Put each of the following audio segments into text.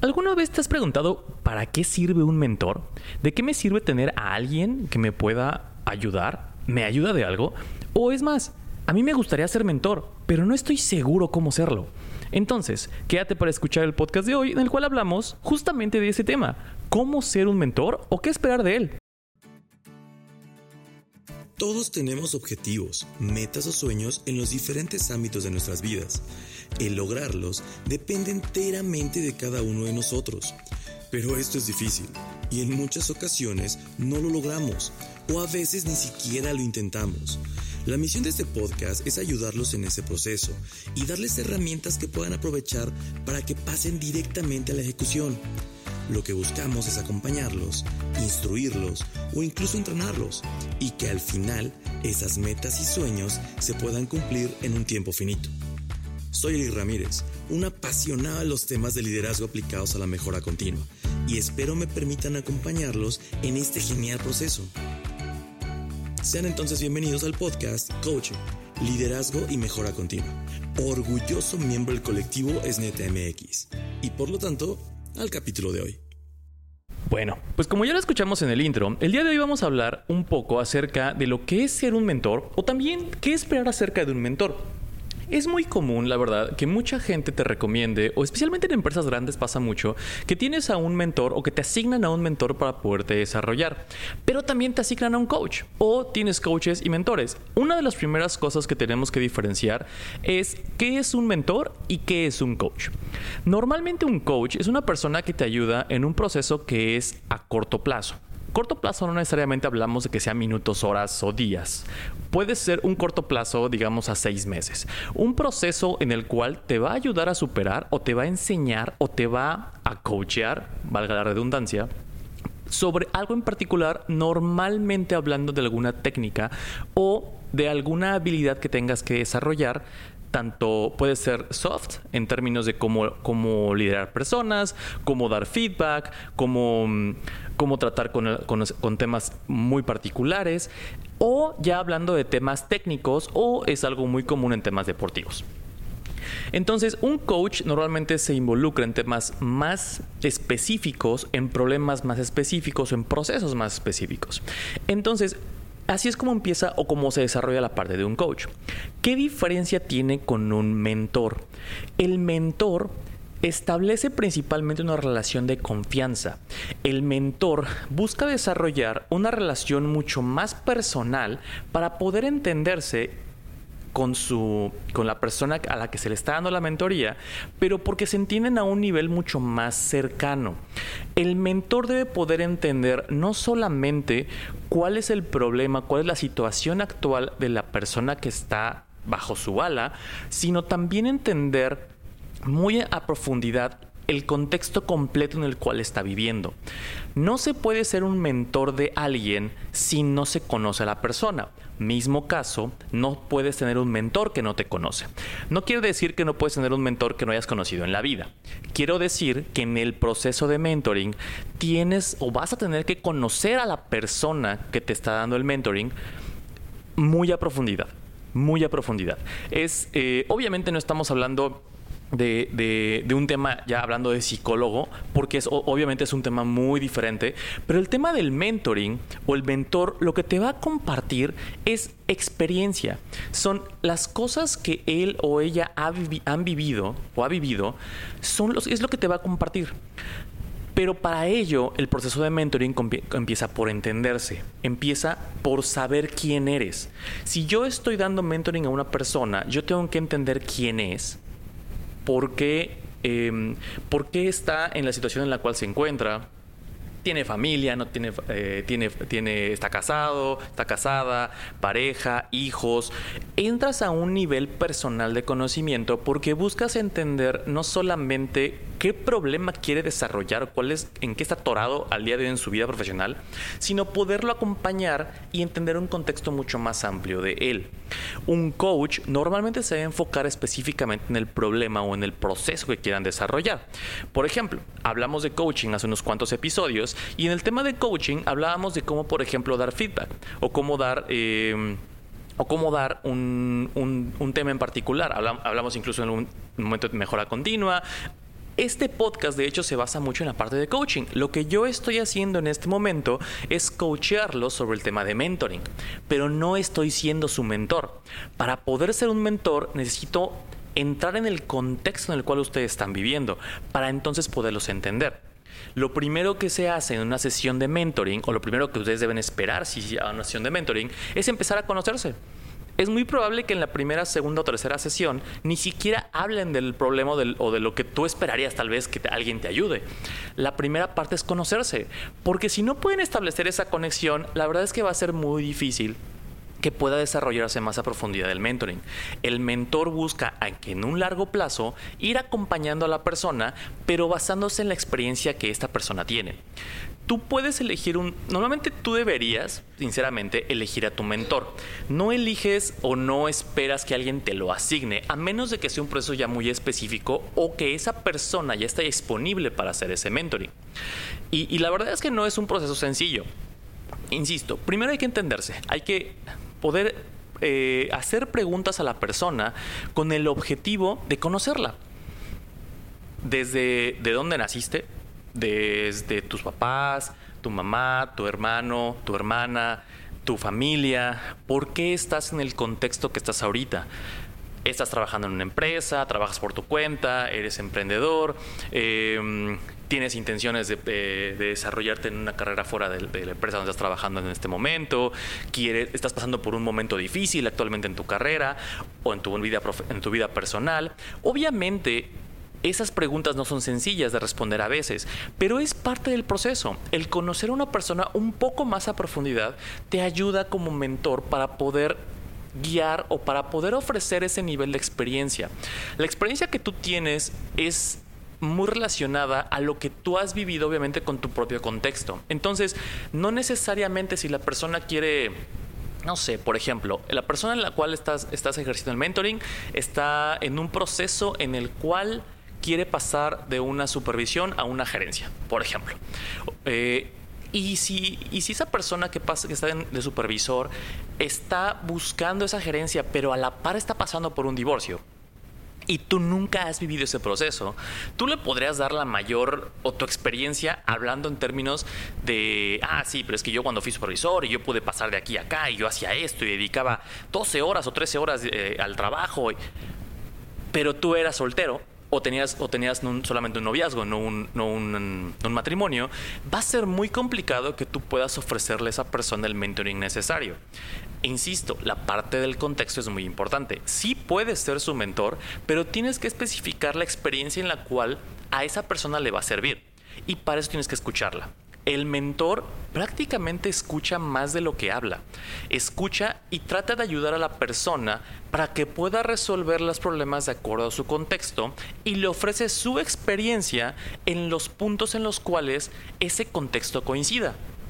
¿Alguna vez te has preguntado para qué sirve un mentor? ¿De qué me sirve tener a alguien que me pueda ayudar? ¿Me ayuda de algo? O es más, a mí me gustaría ser mentor, pero no estoy seguro cómo serlo. Entonces, quédate para escuchar el podcast de hoy en el cual hablamos justamente de ese tema. ¿Cómo ser un mentor o qué esperar de él? Todos tenemos objetivos, metas o sueños en los diferentes ámbitos de nuestras vidas. El lograrlos depende enteramente de cada uno de nosotros. Pero esto es difícil y en muchas ocasiones no lo logramos o a veces ni siquiera lo intentamos. La misión de este podcast es ayudarlos en ese proceso y darles herramientas que puedan aprovechar para que pasen directamente a la ejecución. Lo que buscamos es acompañarlos, instruirlos o incluso entrenarlos y que al final esas metas y sueños se puedan cumplir en un tiempo finito. Soy Eli Ramírez, un apasionado de los temas de liderazgo aplicados a la mejora continua y espero me permitan acompañarlos en este genial proceso. Sean entonces bienvenidos al podcast Coaching, Liderazgo y Mejora Continua, orgulloso miembro del colectivo SNET MX y por lo tanto, al capítulo de hoy. Bueno, pues como ya lo escuchamos en el intro, el día de hoy vamos a hablar un poco acerca de lo que es ser un mentor o también qué esperar acerca de un mentor. Es muy común, la verdad, que mucha gente te recomiende, o especialmente en empresas grandes pasa mucho, que tienes a un mentor o que te asignan a un mentor para poderte desarrollar. Pero también te asignan a un coach o tienes coaches y mentores. Una de las primeras cosas que tenemos que diferenciar es qué es un mentor y qué es un coach. Normalmente un coach es una persona que te ayuda en un proceso que es a corto plazo. Corto plazo no necesariamente hablamos de que sea minutos, horas o días. Puede ser un corto plazo, digamos, a 6 meses. Un proceso en el cual te va a ayudar a superar o te va a enseñar o te va a coachear, valga la redundancia, sobre algo en particular, normalmente hablando de alguna técnica o de alguna habilidad que tengas que desarrollar. Tanto puede ser soft en términos de cómo liderar personas, cómo dar feedback, cómo tratar con temas muy particulares, o ya hablando de temas técnicos, o es algo muy común en temas deportivos. Entonces, un coach normalmente se involucra en temas más específicos, en problemas más específicos o en procesos más específicos. Entonces, así es como empieza o cómo se desarrolla la parte de un coach. ¿Qué diferencia tiene con un mentor? El mentor establece principalmente una relación de confianza. El mentor busca desarrollar una relación mucho más personal para poder entenderse con la persona a la que se le está dando la mentoría, pero porque se entienden a un nivel mucho más cercano. El mentor debe poder entender no solamente cuál es el problema, cuál es la situación actual de la persona que está bajo su ala, sino también entender muy a profundidad el contexto completo en el cual está viviendo. No se puede ser un mentor de alguien si no se conoce a la persona. Mismo caso, no puedes tener un mentor que no te conoce. No quiere decir que no puedes tener un mentor que no hayas conocido en la vida. Quiero decir que en el proceso de mentoring tienes o vas a tener que conocer a la persona que te está dando el mentoring muy a profundidad. Muy a profundidad. Obviamente no estamos hablando de un tema ya hablando de psicólogo, porque obviamente es un tema muy diferente, pero el tema del mentoring o el mentor lo que te va a compartir es experiencia. Son las cosas que él o ella han vivido o ha vivido, es lo que te va a compartir. Pero para ello, el proceso de mentoring empieza por entenderse, empieza por saber quién eres. Si yo estoy dando mentoring a una persona, yo tengo que entender quién es, por qué está en la situación en la cual se encuentra. Tiene familia, no está casado, está casada, pareja, hijos. Entras a un nivel personal de conocimiento porque buscas entender no solamente qué problema quiere desarrollar, en qué está atorado al día de hoy en su vida profesional, sino poderlo acompañar y entender un contexto mucho más amplio de él. Un coach normalmente se debe enfocar específicamente en el problema o en el proceso que quieran desarrollar. Por ejemplo, hablamos de coaching hace unos cuantos episodios y en el tema de coaching hablábamos de cómo, por ejemplo, dar feedback o cómo dar un tema en particular. Hablamos incluso en un momento de mejora continua. Este podcast, de hecho, se basa mucho en la parte de coaching. Lo que yo estoy haciendo en este momento es coachearlos sobre el tema de mentoring, pero no estoy siendo su mentor. Para poder ser un mentor, necesito entrar en el contexto en el cual ustedes están viviendo, para entonces poderlos entender. Lo primero que se hace en una sesión de mentoring, o lo primero que ustedes deben esperar si hay una sesión de mentoring, es empezar a conocerse. Es muy probable que en la primera, segunda o tercera sesión ni siquiera hablen del problema o de lo que tú esperarías tal vez que alguien te ayude. La primera parte es conocerse, porque si no pueden establecer esa conexión, la verdad es que va a ser muy difícil que pueda desarrollarse más a profundidad el mentoring. El mentor busca que en un largo plazo ir acompañando a la persona, pero basándose en la experiencia que esta persona tiene. Tú puedes elegir normalmente tú deberías, sinceramente, elegir a tu mentor. No eliges o no esperas que alguien te lo asigne, a menos de que sea un proceso ya muy específico o que esa persona ya esté disponible para hacer ese mentoring. Y la verdad es que no es un proceso sencillo. Insisto, primero hay que entenderse, hay que poder hacer preguntas a la persona con el objetivo de conocerla. Desde de dónde naciste, desde tus papás, tu mamá, tu hermano, tu hermana, tu familia, ¿por qué estás en el contexto que estás ahorita? ¿Estás trabajando en una empresa? ¿Trabajas por tu cuenta? ¿Eres emprendedor? ¿Tienes intenciones de desarrollarte en una carrera fuera de la empresa donde estás trabajando en este momento? ¿Estás pasando por un momento difícil actualmente en tu carrera o en tu vida personal? Obviamente, esas preguntas no son sencillas de responder a veces, pero es parte del proceso. El conocer a una persona un poco más a profundidad te ayuda como mentor para poder guiar o para poder ofrecer ese nivel de experiencia. La experiencia que tú tienes es muy relacionada a lo que tú has vivido, obviamente, con tu propio contexto. Entonces, no necesariamente si la persona quiere... No sé, por ejemplo, la persona en la cual estás ejerciendo el mentoring está en un proceso en el cual quiere pasar de una supervisión a una gerencia, por ejemplo. Y si esa persona que está de supervisor está buscando esa gerencia, pero a la par está pasando por un divorcio, y tú nunca has vivido ese proceso, tú le podrías dar la mayor o tu experiencia hablando en términos de, sí, pero es que yo cuando fui supervisor y yo pude pasar de aquí a acá y yo hacía esto y dedicaba 12 horas o 13 horas al trabajo, pero tú eras soltero o tenías solamente un noviazgo, no un matrimonio. Va a ser muy complicado que tú puedas ofrecerle a esa persona el mentoring necesario. Insisto, la parte del contexto es muy importante. Sí puedes ser su mentor, pero tienes que especificar la experiencia en la cual a esa persona le va a servir. Y para eso tienes que escucharla. El mentor prácticamente escucha más de lo que habla. Escucha y trata de ayudar a la persona para que pueda resolver los problemas de acuerdo a su contexto y le ofrece su experiencia en los puntos en los cuales ese contexto coincida.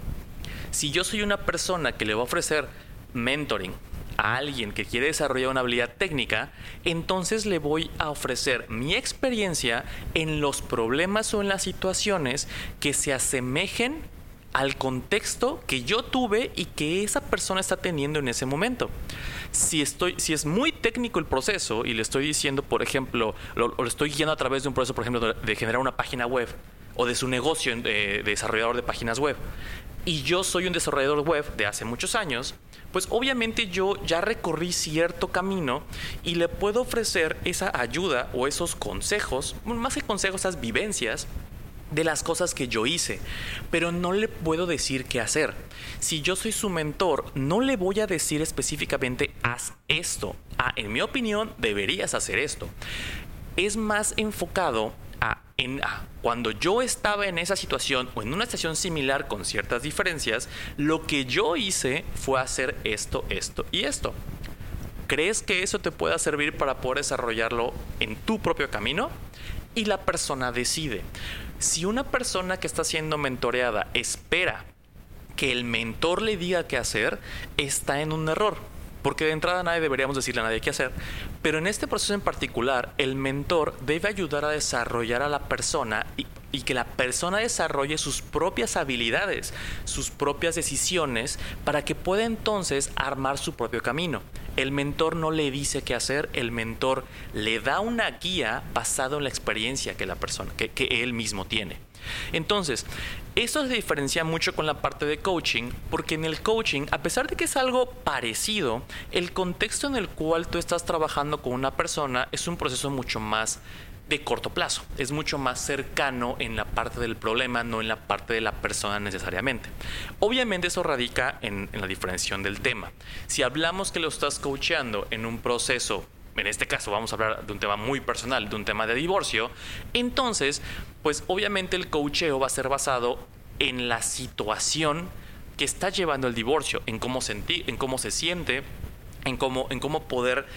Si yo soy una persona que le va a ofrecer mentoring a alguien que quiere desarrollar una habilidad técnica, entonces le voy a ofrecer mi experiencia en los problemas o en las situaciones que se asemejen al contexto que yo tuve y que esa persona está teniendo en ese momento. Si es muy técnico el proceso y le estoy diciendo, por ejemplo, lo estoy guiando a través de un proceso, por ejemplo, de generar una página web o de su negocio de desarrollador de páginas web, y yo soy un desarrollador web de hace muchos años, pues obviamente yo ya recorrí cierto camino y le puedo ofrecer esa ayuda o esos consejos, más que consejos, esas vivencias de las cosas que yo hice, pero no le puedo decir qué hacer. Si yo soy su mentor, no le voy a decir específicamente haz esto. En mi opinión, deberías hacer esto. Es más enfocado cuando yo estaba en esa situación o en una situación similar con ciertas diferencias, lo que yo hice fue hacer esto, esto y esto. ¿Crees que eso te pueda servir para poder desarrollarlo en tu propio camino? Y la persona decide. Si una persona que está siendo mentoreada espera que el mentor le diga qué hacer, está en un error. Porque de entrada deberíamos decirle a nadie qué hacer. Pero en este proceso en particular, el mentor debe ayudar a desarrollar a la persona y que la persona desarrolle sus propias habilidades, sus propias decisiones, para que pueda entonces armar su propio camino. El mentor no le dice qué hacer, el mentor le da una guía basado en la experiencia que la persona, que él mismo tiene. Entonces, esto se diferencia mucho con la parte de coaching, porque en el coaching, a pesar de que es algo parecido, el contexto en el cual tú estás trabajando con una persona es un proceso mucho más de corto plazo, es mucho más cercano en la parte del problema, no en la parte de la persona necesariamente. Obviamente eso radica en la diferenciación del tema. Si hablamos que lo estás coachando en un proceso, en este caso vamos a hablar de un tema muy personal, de un tema de divorcio, entonces, pues obviamente el coacheo va a ser basado en la situación que está llevando el divorcio, en cómo se siente, en cómo poder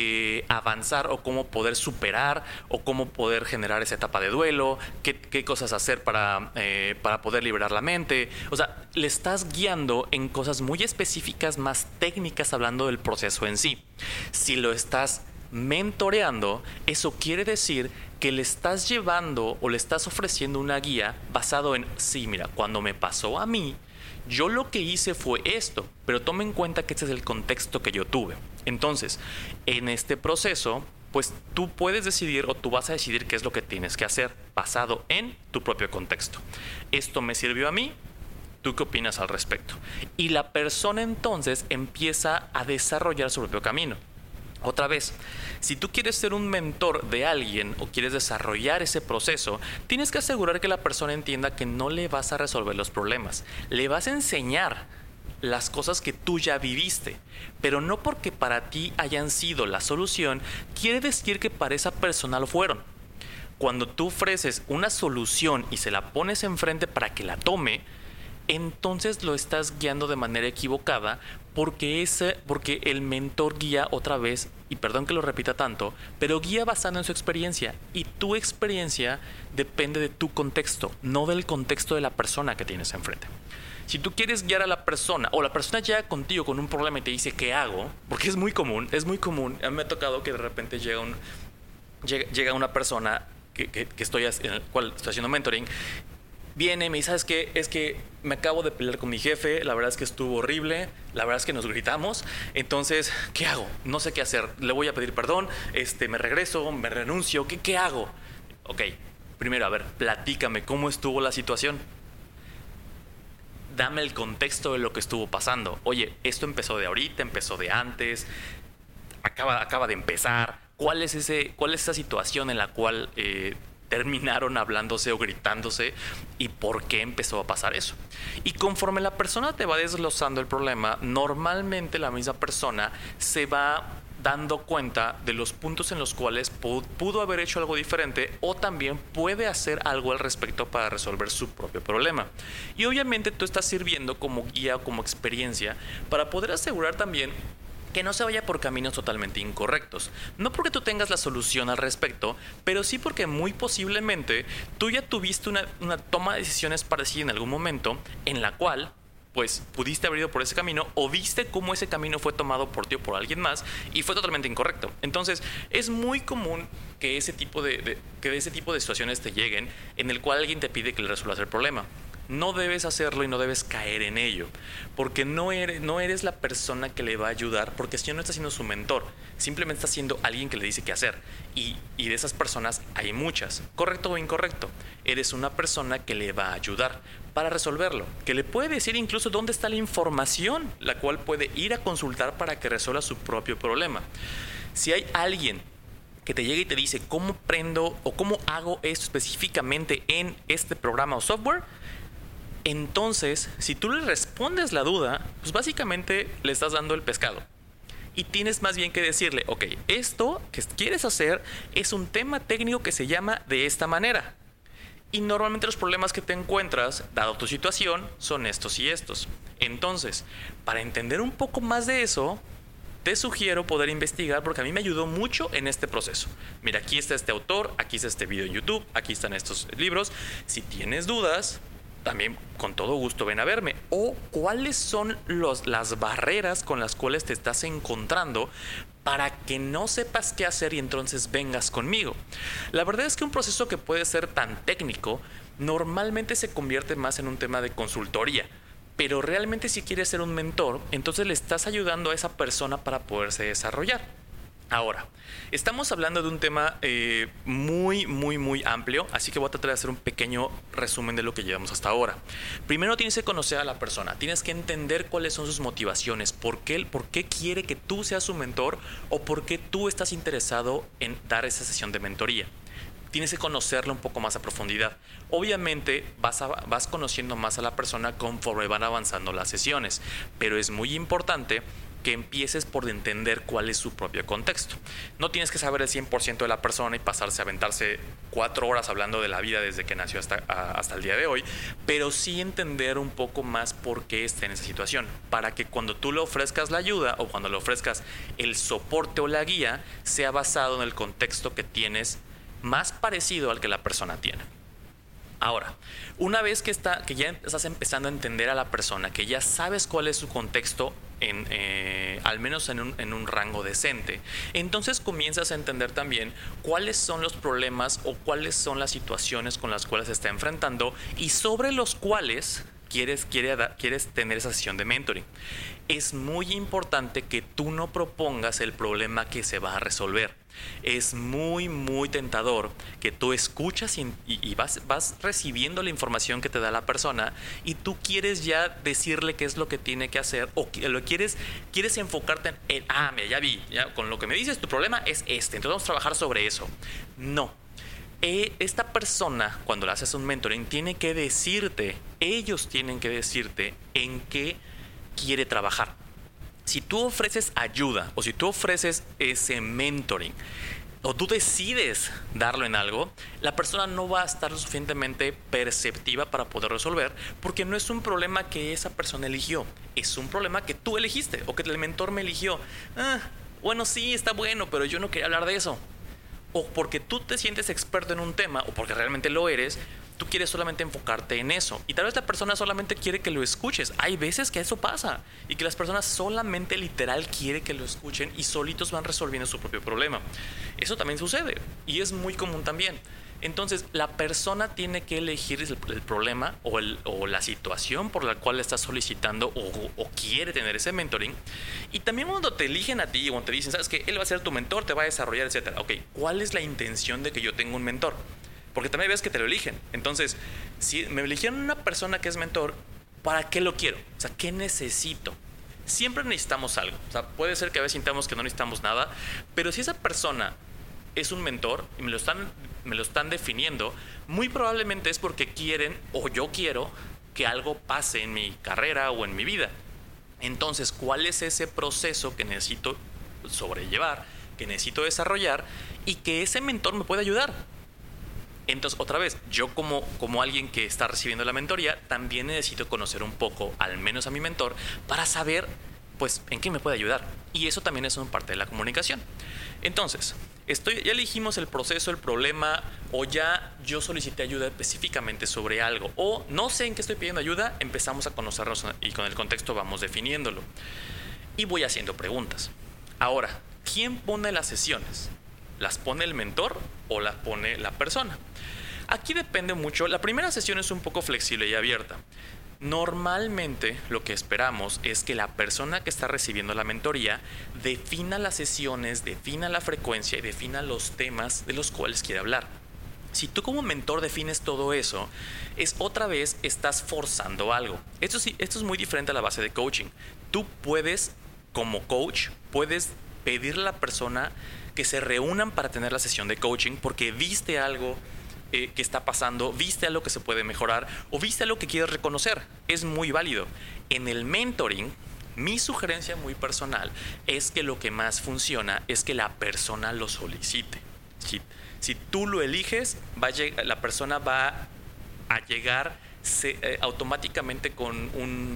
avanzar o cómo poder superar o cómo poder generar esa etapa de duelo, qué cosas hacer para poder liberar la mente. O sea, le estás guiando en cosas muy específicas, más técnicas, hablando del proceso en sí. Si lo estás mentoreando, eso quiere decir que le estás llevando o le estás ofreciendo una guía basado en, sí, mira, cuando me pasó a mí, yo lo que hice fue esto, pero toma en cuenta que este es el contexto que yo tuve. Entonces, en este proceso, pues tú puedes decidir o tú vas a decidir qué es lo que tienes que hacer basado en tu propio contexto. Esto me sirvió a mí, ¿tú qué opinas al respecto? Y la persona entonces empieza a desarrollar su propio camino. Otra vez, si tú quieres ser un mentor de alguien o quieres desarrollar ese proceso, tienes que asegurar que la persona entienda que no le vas a resolver los problemas. Le vas a enseñar las cosas que tú ya viviste, pero no porque para ti hayan sido la solución, quiere decir que para esa persona lo fueron. Cuando tú ofreces una solución y se la pones enfrente para que la tome, entonces lo estás guiando de manera equivocada porque el mentor guía otra vez, y perdón que lo repita tanto, pero guía basado en su experiencia, y tu experiencia depende de tu contexto, no del contexto de la persona que tienes enfrente. Si tú quieres guiar a la persona, o la persona llega contigo con un problema y te dice ¿qué hago? Porque es muy común, a mí me ha tocado que de repente llega una persona en el cual estoy haciendo mentoring. Viene y me dice, ¿sabes qué? Es que me acabo de pelear con mi jefe, la verdad es que estuvo horrible, la verdad es que nos gritamos, entonces, ¿qué hago? No sé qué hacer, le voy a pedir perdón, me regreso, me renuncio, ¿qué hago? Ok, primero, a ver, platícame, ¿cómo estuvo la situación? Dame el contexto de lo que estuvo pasando. Oye, esto empezó de ahorita, empezó de antes, acaba de empezar. ¿Cuál es esa situación en la cual terminaron hablándose o gritándose y por qué empezó a pasar eso? Y conforme la persona te va desglosando el problema, normalmente la misma persona se va dando cuenta de los puntos en los cuales pudo haber hecho algo diferente o también puede hacer algo al respecto para resolver su propio problema. Y obviamente tú estás sirviendo como guía o como experiencia para poder asegurar también que no se vaya por caminos totalmente incorrectos. No porque tú tengas la solución al respecto, pero sí porque muy posiblemente tú ya tuviste una toma de decisiones parecida en algún momento en la cual pues pudiste haber ido por ese camino o viste cómo ese camino fue tomado por ti o por alguien más y fue totalmente incorrecto. Entonces es muy común que ese tipo de situaciones te lleguen en el cual alguien te pide que le resuelvas el problema. No debes hacerlo y no debes caer en ello, porque no eres la persona que le va a ayudar, porque si no estás siendo su mentor, simplemente estás siendo alguien que le dice qué hacer. Y de esas personas hay muchas, correcto o incorrecto. Eres una persona que le va a ayudar para resolverlo, que le puede decir incluso dónde está la información, la cual puede ir a consultar para que resuelva su propio problema. Si hay alguien que te llega y te dice cómo prendo o cómo hago esto específicamente en este programa o software, entonces, si tú le respondes la duda, pues básicamente le estás dando el pescado. Y tienes más bien que decirle, ok, esto que quieres hacer es un tema técnico que se llama de esta manera. Y normalmente los problemas que te encuentras, dado tu situación, son estos y estos. Entonces, para entender un poco más de eso, te sugiero poder investigar porque a mí me ayudó mucho en este proceso. Mira, aquí está este autor, aquí está este video en YouTube, aquí están estos libros. Si tienes dudas, también con todo gusto ven a verme. O cuáles son las barreras con las cuales te estás encontrando para que no sepas qué hacer y entonces vengas conmigo. La verdad es que un proceso que puede ser tan técnico normalmente se convierte más en un tema de consultoría. Pero realmente si quieres ser un mentor, entonces le estás ayudando a esa persona para poderse desarrollar. Ahora, estamos hablando de un tema muy amplio, así que voy a tratar de hacer un pequeño resumen de lo que llevamos hasta ahora. Primero tienes que conocer a la persona, tienes que entender cuáles son sus motivaciones, por qué quiere que tú seas su mentor o por qué tú estás interesado en dar esa sesión de mentoría. Tienes que conocerla un poco más a profundidad. Obviamente vas conociendo más a la persona conforme van avanzando las sesiones, pero es muy importante que empieces por entender cuál es su propio contexto. No tienes que saber el 100% de la persona y aventarse 4 horas hablando de la vida desde que nació hasta el día de hoy, pero sí entender un poco más por qué está en esa situación, para que cuando tú le ofrezcas la ayuda o cuando le ofrezcas el soporte o la guía, sea basado en el contexto que tienes más parecido al que la persona tiene. Ahora, una vez que ya estás empezando a entender a la persona, que ya sabes cuál es su contexto, al menos en un rango decente, entonces comienzas a entender también cuáles son los problemas o cuáles son las situaciones con las cuales se está enfrentando y sobre los cuales quieres tener esa sesión de mentoring. Es muy importante que tú no propongas el problema que se va a resolver. Es muy tentador que tú escuchas y vas recibiendo la información que te da la persona y tú quieres ya decirle qué es lo que tiene que hacer o quieres enfocarte en mira, ya vi, ya, con lo que me dices tu problema es entonces vamos a trabajar sobre eso. No. Esta persona, cuando le haces un mentoring, ellos tienen que decirte en qué quiere trabajar. Si tú ofreces ayuda o si tú ofreces ese mentoring o tú decides darlo en algo, la persona no va a estar lo suficientemente perceptiva para poder resolver, porque no es un problema que esa persona eligió, es un problema que tú elegiste o que el mentor me eligió. Bueno, sí, está bueno, pero yo no quería hablar de eso. O porque tú te sientes experto en un tema o porque realmente lo eres, tú quieres solamente enfocarte en eso y tal vez la persona solamente quiere que lo escuches. Hay veces que eso pasa y que las personas solamente literal quieren que lo escuchen y solitos van resolviendo su propio problema. Eso también sucede y es muy común también. Entonces la persona tiene que elegir el problema o la situación por la cual está solicitando o quiere tener ese mentoring. Y también cuando te eligen a ti o cuando te dicen, sabes que él va a ser tu mentor, te va a desarrollar, etcétera. Ok, ¿cuál es la intención de que yo tenga un mentor? Porque también ves que te lo eligen. Entonces, si me eligieron una persona que es mentor, ¿para qué lo quiero? O sea, ¿qué necesito? Siempre necesitamos algo. O sea, puede ser que a veces sintamos que no necesitamos nada, pero si esa persona es un mentor y me lo están definiendo, muy probablemente es porque quieren o yo quiero que algo pase en mi carrera o en mi vida. Entonces, ¿cuál es ese proceso que necesito sobrellevar, que necesito desarrollar y que ese mentor me puede ayudar? Entonces, otra vez, yo como alguien que está recibiendo la mentoría, también necesito conocer un poco, al menos a mi mentor, para saber, pues, en qué me puede ayudar. Y eso también es una parte de la comunicación. Entonces, ya elegimos el proceso, el problema, o ya yo solicité ayuda específicamente sobre algo, o no sé en qué estoy pidiendo ayuda, empezamos a conocernos y con el contexto vamos definiéndolo. Y voy haciendo preguntas. Ahora, ¿quién pone las sesiones? ¿Las pone el mentor o las pone la persona? Aquí depende mucho. La primera sesión es un poco flexible y abierta. Normalmente lo que esperamos es que la persona que está recibiendo la mentoría defina las sesiones, defina la frecuencia y defina los temas de los cuales quiere hablar. Si tú como mentor defines todo eso, otra vez estás forzando algo. Esto es muy diferente a la base de coaching. Tú puedes, como coach, puedes pedirle a la persona que se reúnan para tener la sesión de coaching porque viste algo que está pasando, viste algo que se puede mejorar o viste algo que quieres reconocer. Es muy válido. En el mentoring, mi sugerencia muy personal es que lo que más funciona es que la persona lo solicite. Si tú lo eliges, la persona va a llegar automáticamente con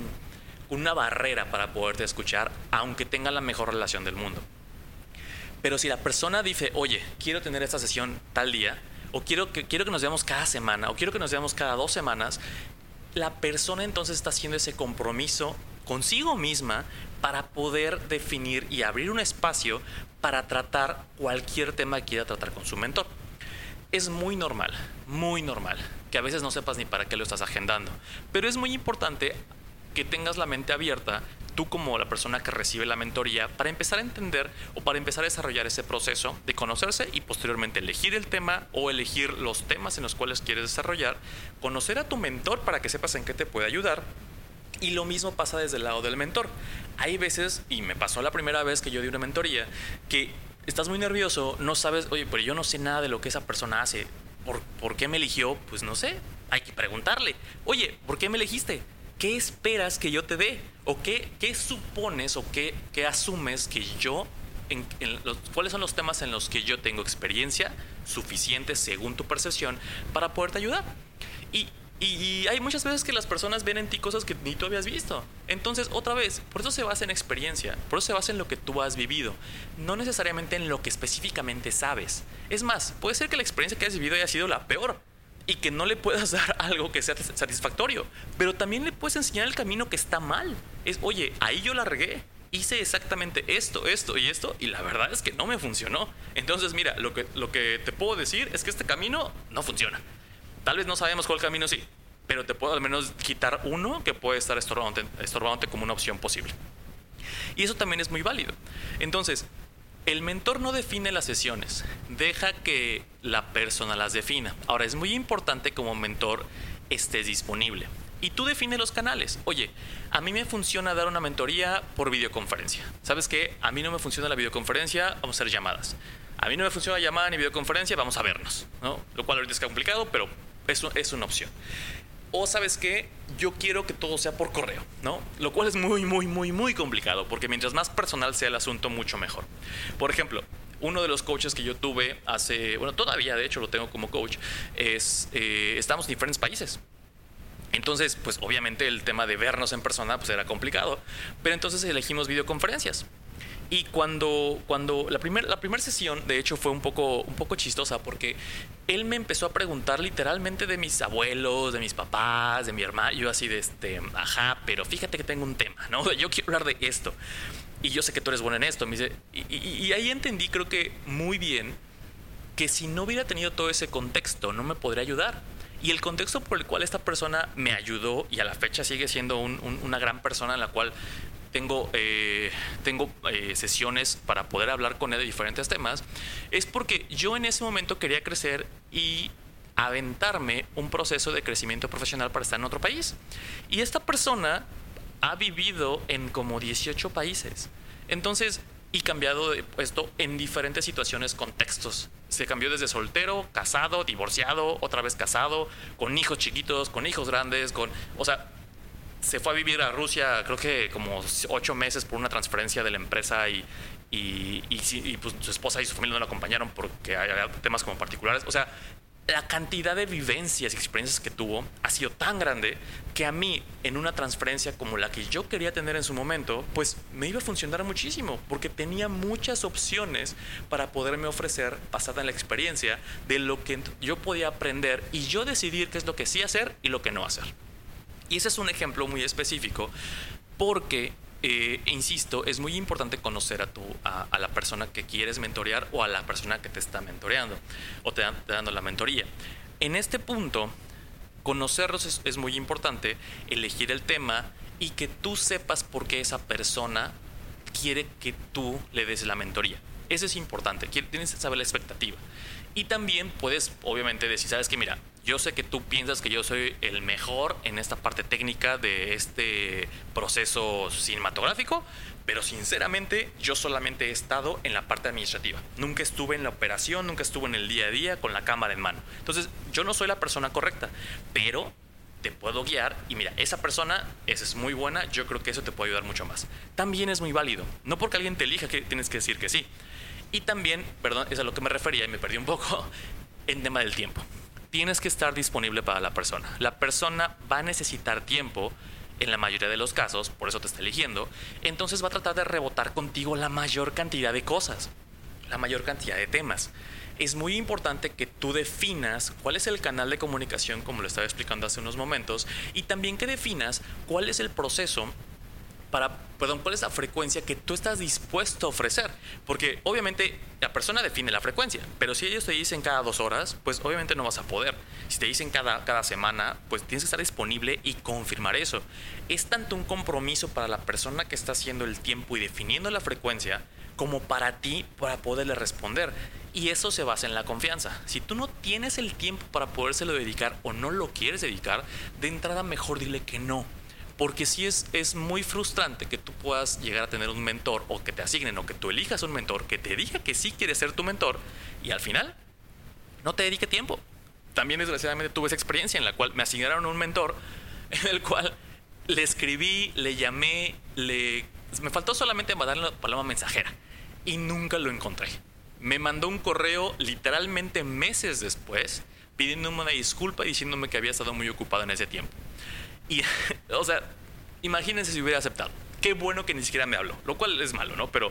una barrera para poderte escuchar, aunque tenga la mejor relación del mundo. Pero si la persona dice, oye, quiero tener esta sesión tal día, o quiero que nos veamos cada semana, o quiero que nos veamos cada 2 semanas, la persona entonces está haciendo ese compromiso consigo misma para poder definir y abrir un espacio para tratar cualquier tema que quiera tratar con su mentor. Es muy normal, que a veces no sepas ni para qué lo estás agendando, pero es muy importante que tengas la mente abierta, tú como la persona que recibe la mentoría, para empezar a entender o para empezar a desarrollar ese proceso de conocerse y posteriormente elegir el tema o elegir los temas en los cuales quieres desarrollar, conocer a tu mentor para que sepas en qué te puede ayudar. Y lo mismo pasa desde el lado del mentor. Hay veces, y me pasó la primera vez que yo di una mentoría, que estás muy nervioso, no sabes, oye, pero yo no sé nada de lo que esa persona hace. ¿Por qué me eligió? Pues no sé, hay que preguntarle. Oye, ¿por qué me elegiste? ¿Qué esperas que yo te dé? ¿O qué supones o qué asumes que yo, cuáles son los temas en los que yo tengo experiencia suficiente según tu percepción para poderte ayudar? Y hay muchas veces que las personas ven en ti cosas que ni tú habías visto. Entonces, otra vez, por eso se basa en experiencia, por eso se basa en lo que tú has vivido, no necesariamente en lo que específicamente sabes. Es más, puede ser que la experiencia que has vivido haya sido la peor y que no le puedas dar algo que sea satisfactorio, pero también le puedes enseñar el camino que está mal. Oye, ahí yo la regué, hice exactamente esto y la verdad es que no me funcionó. Entonces, mira, lo que te puedo decir es que este camino no funciona. Tal vez no sabemos cuál camino sí, pero te puedo al menos quitar uno que puede estar estorbándote como una opción posible. Y eso también es muy válido. Entonces, el mentor no define las sesiones, deja que la persona las defina. Ahora, es muy importante como mentor estés disponible. Y tú defines los canales. Oye, a mí me funciona dar una mentoría por videoconferencia. ¿Sabes qué? A mí no me funciona la videoconferencia, vamos a hacer llamadas. A mí no me funciona llamada ni videoconferencia, vamos a vernos, ¿no? Lo cual ahorita es complicado, pero eso es una opción. O ¿sabes qué? Yo quiero que todo sea por correo, ¿no? Lo cual es muy complicado, porque mientras más personal sea el asunto, mucho mejor. Por ejemplo, uno de los coaches que yo tuve todavía de hecho lo tengo como coach, estamos en diferentes países. Entonces, pues obviamente el tema de vernos en persona pues era complicado, pero entonces elegimos videoconferencias. Y cuando la primera sesión, de hecho, fue un poco chistosa, porque él me empezó a preguntar literalmente de mis abuelos, de mis papás, de mi hermano. Yo así pero fíjate que tengo un tema, ¿no? Yo quiero hablar de esto. Y yo sé que tú eres bueno en esto. Me dice, y ahí entendí, creo que muy bien, que si no hubiera tenido todo ese contexto, no me podría ayudar. Y el contexto por el cual esta persona me ayudó, y a la fecha sigue siendo una gran persona en la cual tengo sesiones para poder hablar con él de diferentes temas, es porque yo en ese momento quería crecer y aventarme un proceso de crecimiento profesional para estar en otro país. Y esta persona ha vivido en como 18 países. Entonces, y cambiado de puesto en diferentes situaciones, contextos. Se cambió desde soltero, casado, divorciado, otra vez casado, con hijos chiquitos, con hijos grandes, se fue a vivir a Rusia, creo que como 8 meses por una transferencia de la empresa y pues su esposa y su familia no la acompañaron porque había temas como particulares. O sea, la cantidad de vivencias y experiencias que tuvo ha sido tan grande que a mí, en una transferencia como la que yo quería tener en su momento, pues me iba a funcionar muchísimo, porque tenía muchas opciones para poderme ofrecer, basada en la experiencia, de lo que yo podía aprender y yo decidir qué es lo que sí hacer y lo que no hacer. Y ese es un ejemplo muy específico porque, insisto, es muy importante conocer a la persona que quieres mentorear o a la persona que te está mentoreando o te dando la mentoría. En este punto, conocerlos es muy importante, elegir el tema y que tú sepas por qué esa persona quiere que tú le des la mentoría. Eso es importante, tienes que saber la expectativa. Y también puedes, obviamente, decir, ¿sabes qué? Mira, yo sé que tú piensas que yo soy el mejor en esta parte técnica de este proceso cinematográfico, pero sinceramente yo solamente he estado en la parte administrativa. Nunca estuve en la operación, nunca estuve en el día a día con la cámara en mano. Entonces, yo no soy la persona correcta, pero te puedo guiar y mira, esa es muy buena, yo creo que eso te puede ayudar mucho más. También es muy válido. No porque alguien te elija que tienes que decir que sí. Y también, perdón, es a lo que me refería y me perdí un poco, en tema del tiempo. Tienes que estar disponible para la persona. La persona va a necesitar tiempo en la mayoría de los casos, por eso te está eligiendo. Entonces va a tratar de rebotar contigo la mayor cantidad de cosas, la mayor cantidad de temas. Es muy importante que tú definas cuál es el canal de comunicación, como lo estaba explicando hace unos momentos, y también que definas cuál es el proceso cuál es la frecuencia que tú estás dispuesto a ofrecer. Porque obviamente la persona define la frecuencia, pero si ellos te dicen cada 2 horas, pues obviamente no vas a poder. Si te dicen cada semana, pues tienes que estar disponible y confirmar eso. Es tanto un compromiso para la persona que está haciendo el tiempo y definiendo la frecuencia, como para ti, para poderle responder. Y eso se basa en la confianza. Si tú no tienes el tiempo para podérselo dedicar o no lo quieres dedicar, de entrada mejor dile que no. Porque sí es muy frustrante que tú puedas llegar a tener un mentor, o que te asignen, o que tú elijas un mentor que te diga que sí quiere ser tu mentor y al final no te dedique tiempo. También desgraciadamente tuve esa experiencia en la cual me asignaron un mentor en el cual le escribí, le llamé, me faltó solamente mandarle la palabra mensajera y nunca lo encontré. Me mandó un correo literalmente meses después pidiéndome una disculpa y diciéndome que había estado muy ocupado en ese tiempo. Y, o sea, imagínense si hubiera aceptado. Qué bueno que ni siquiera me habló, lo cual es malo, ¿no? Pero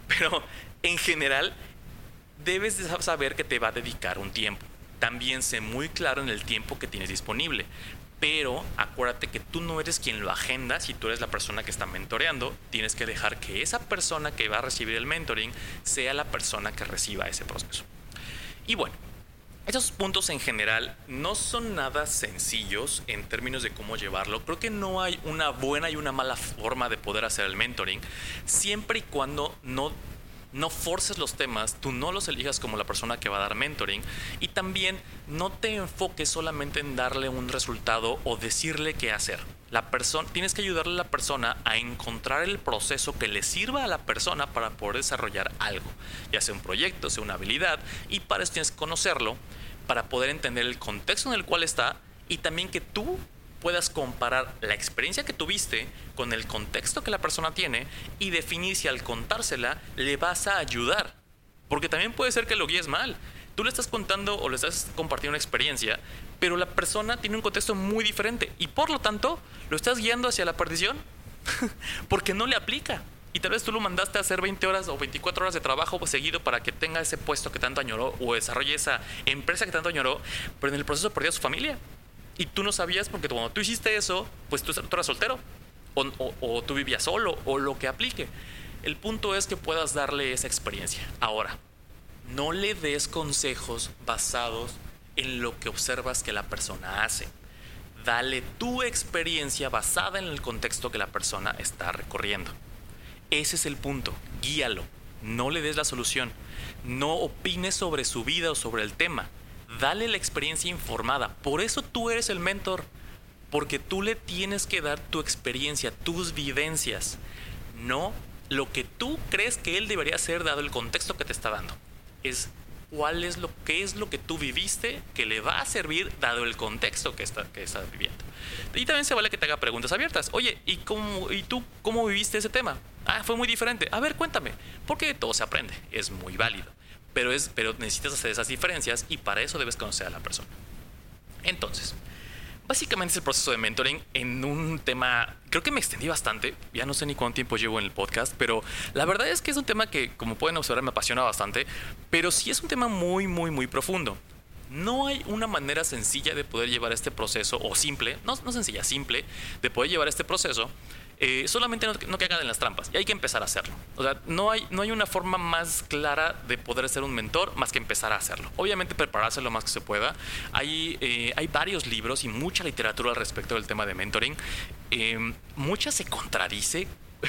en general debes de saber que te va a dedicar un tiempo. También sé muy claro en el tiempo que tienes disponible. Pero acuérdate que tú no eres quien lo agenda. Si tú eres la persona que está mentoreando, tienes que dejar que esa persona que va a recibir el mentoring sea la persona que reciba ese proceso. Y bueno, esos puntos en general no son nada sencillos en términos de cómo llevarlo. Creo que no hay una buena y una mala forma de poder hacer el mentoring, siempre y cuando no forces los temas, tú no los elijas como la persona que va a dar mentoring, y también no te enfoques solamente en darle un resultado o decirle qué hacer. Tienes que ayudarle a la persona a encontrar el proceso que le sirva a la persona para poder desarrollar algo, ya sea un proyecto, sea una habilidad, y para eso tienes que conocerlo, para poder entender el contexto en el cual está, y también que tú puedas comparar la experiencia que tuviste con el contexto que la persona tiene y definir si al contársela le vas a ayudar. Porque también puede ser que lo guíes mal. Tú le estás contando o le estás compartiendo una experiencia, pero la persona tiene un contexto muy diferente y por lo tanto lo estás guiando hacia la perdición porque no le aplica. Y tal vez tú lo mandaste a hacer 20 horas o 24 horas de trabajo seguido para que tenga ese puesto que tanto añoró o desarrolle esa empresa que tanto añoró, pero en el proceso perdió a su familia. Y tú no sabías porque cuando tú hiciste eso, pues tú eras soltero o tú vivías solo o lo que aplique. El punto es que puedas darle esa experiencia. Ahora, no le des consejos basados en lo que observas que la persona hace. Dale tu experiencia basada en el contexto que la persona está recorriendo. Ese es el punto. Guíalo. No le des la solución. No opines sobre su vida o sobre el tema. Dale la experiencia informada. Por eso tú eres el mentor. Porque tú le tienes que dar tu experiencia, tus vivencias. No lo que tú crees que él debería hacer dado el contexto que te está dando. Es qué es lo que tú viviste que le va a servir dado el contexto que estás viviendo. Y también se vale que te haga preguntas abiertas. Oye, ¿y tú cómo viviste ese tema? Ah, fue muy diferente. A ver, cuéntame. Porque todo se aprende. Es muy válido. Pero necesitas hacer esas diferencias y para eso debes conocer a la persona. Entonces, básicamente es el proceso de mentoring en un tema. Creo que me extendí bastante. Ya no sé ni cuánto tiempo llevo en el podcast, pero la verdad es que es un tema que, como pueden observar, me apasiona bastante. Pero sí es un tema muy, muy, muy profundo. No hay una manera sencilla de poder llevar este proceso, o simple, no sencilla, simple, de poder llevar este proceso. Solamente no caigan en las trampas y hay que empezar a hacerlo. O sea, no hay una forma más clara de poder ser un mentor más que empezar a hacerlo. Obviamente prepararse lo más que se pueda. Hay varios libros y mucha literatura al respecto del tema de mentoring. Mucha se contradice.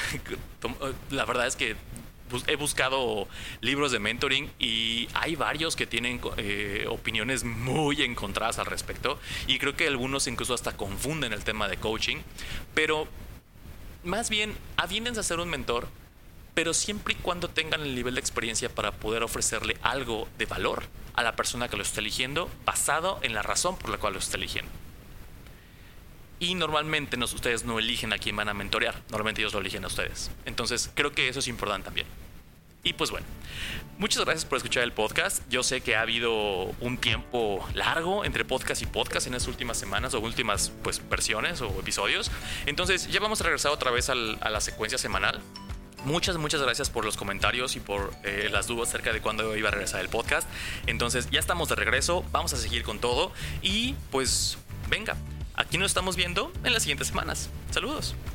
La verdad es que he buscado libros de mentoring y hay varios que tienen opiniones muy encontradas al respecto, y creo que algunos incluso hasta confunden el tema de coaching. Pero más bien, aviéndense a ser un mentor, pero siempre y cuando tengan el nivel de experiencia para poder ofrecerle algo de valor a la persona que lo está eligiendo, basado en la razón por la cual lo está eligiendo. Y normalmente ustedes no eligen a quién van a mentorear, normalmente ellos lo eligen a ustedes. Entonces creo que eso es importante también. Y pues bueno, muchas gracias por escuchar el podcast. Yo sé que ha habido un tiempo largo entre podcast y podcast en las últimas semanas o últimas versiones o episodios. Entonces ya vamos a regresar otra vez a la secuencia semanal. Muchas gracias por los comentarios y por las dudas acerca de cuándo iba a regresar el podcast. Entonces ya estamos de regreso, vamos a seguir con todo y pues venga, aquí nos estamos viendo en las siguientes semanas. Saludos.